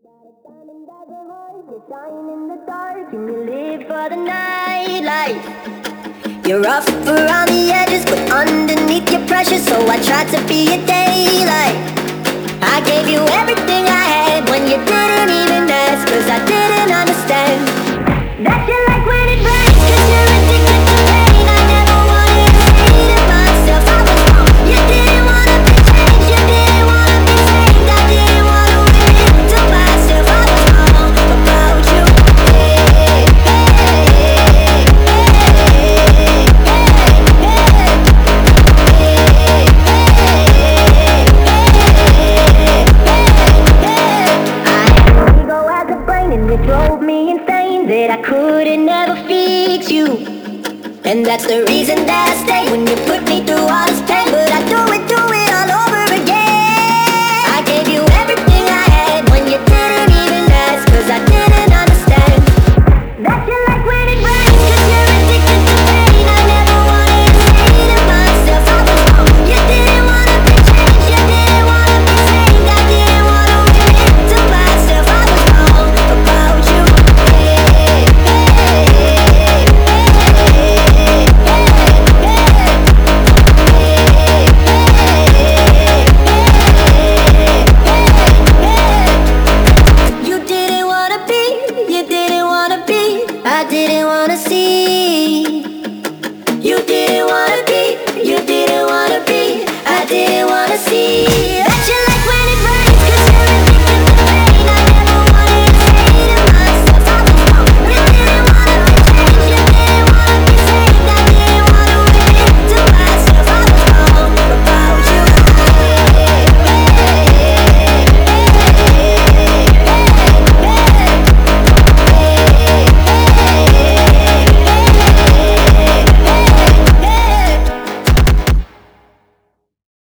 Diamond as a heart, you shine in the dark and you live for the nightlife. You're rough around the edges, but underneath you're precious. So I tried to be a daylight. I gave you everything I had when you didn't even ask, 'cause I didn't understand that you like when it rains, 'cause you're addicted to pain. I never wanted to say to myself I was wrong. You didn't wanna be changed, you didn't wanna be saved. I didn't wanna admit to myself I was wrong about you. Hey, hey, ego as a brain and it drove me insane that I couldn't never fix you. And that's the reason that I stay when you put me through all this